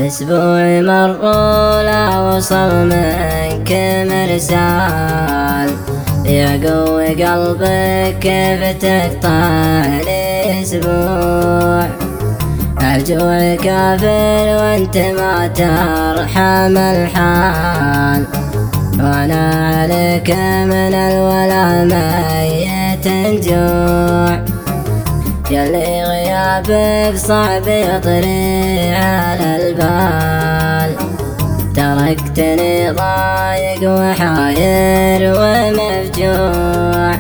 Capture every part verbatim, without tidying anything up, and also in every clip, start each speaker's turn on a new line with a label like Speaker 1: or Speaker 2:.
Speaker 1: أسبوع مر ولا وصل منك مرسال، يقوي قلبك كيف تقطع الأسبوع. الجوع كافر وانت ما ترحم الحال، وانا عليك من الولا ميت الجوع. يلي غيابك صعب يطري على البال، تركتني ضايق وحاير ومفجوع.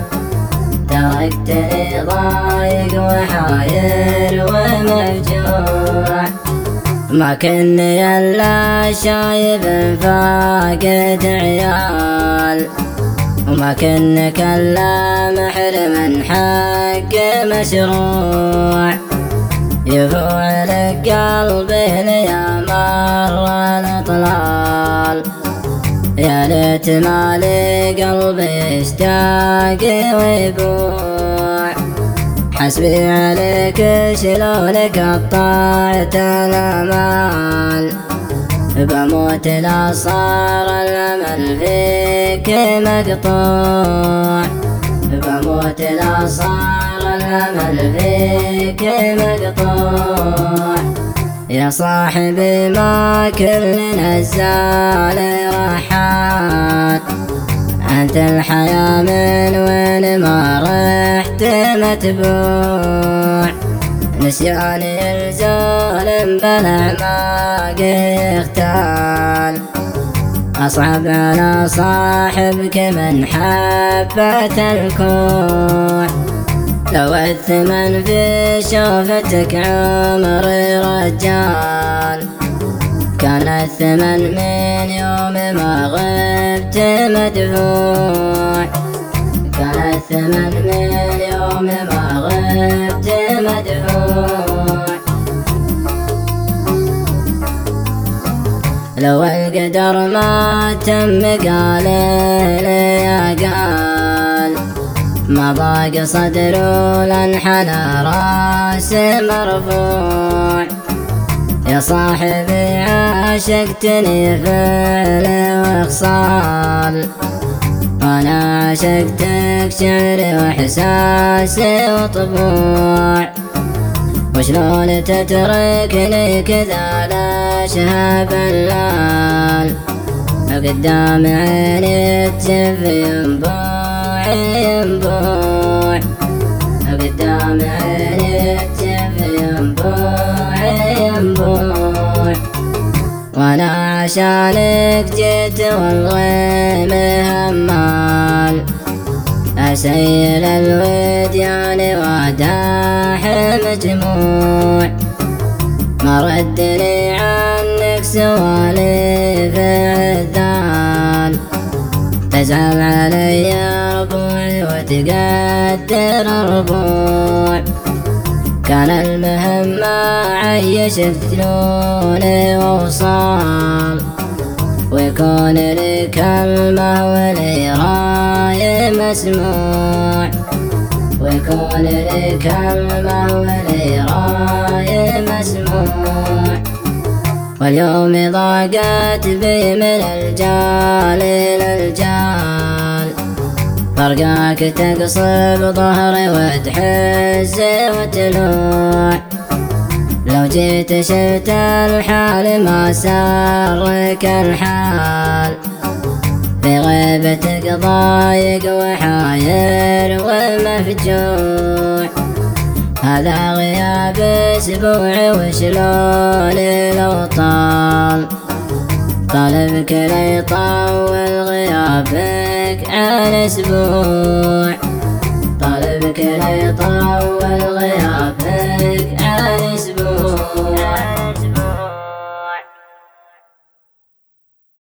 Speaker 1: تركتني ضايق وحاير ومفجوع. ما كني الا شايب فاقد عيال، وما كنك الا محرم حق مشروع. يفوع لك قلبي يا مر الاطلال، يا ليت مالي قلبي يشتاق ويبوع. حسبي عليك شلون قطعت الامال، بموت لا صار الامل فيك مقطوع. بموت لا صار الامل فيك مقطوع. يا صاحبي ما كل نزال رحال، انت الحياة من وين ما رحت متبوع. نسياني الظالم بالاعماق يختال، اصعب على صاحبك من حبة الكوع. لو الثمن في شوفتك عمري رجال، كان الثمن من يوم ما غبت مدفوع. كان الثمن من يوم ما غبت مدفوع. لو القدر ما تم قال لي يا قال، ما ضاق صدره لانحنى راسي مرفوع. يا صاحبي عاشقتني فعل وخصال، وانا عاشقتك شعري واحساسي وطبوع. وشلون تتركني كذا لا شهاب اللال، قدام عيني تجف ينبوع ينبوع. قدام عيني تجف ينبوع ينبوع. وانا عشانك جيت والغيم همال، اسيل الوديان وداح مجموع. ما ردني عنك سواليف عذال، تزعل علي ربوعي وتقدر الربوع. كان المهم ما عيشك جنوني ووصال، ويكون لي كلمة ولي راي مسموع. ويكون لي كلمة ولي راي مسموع. واليوم ضاقت بي من الجال إلى الجال، فرقاك تقصب ظهري وتحز وتلوع. لو جيت شفت الحال ما سارك الحال، في غيبتك ضايق وحاير ومفجوع. هذا غياب اسبوع وشلون لو طال، طالبك ليطول غيابك عن اسبوع. طالبك ليطول غيابك عن اسبوع.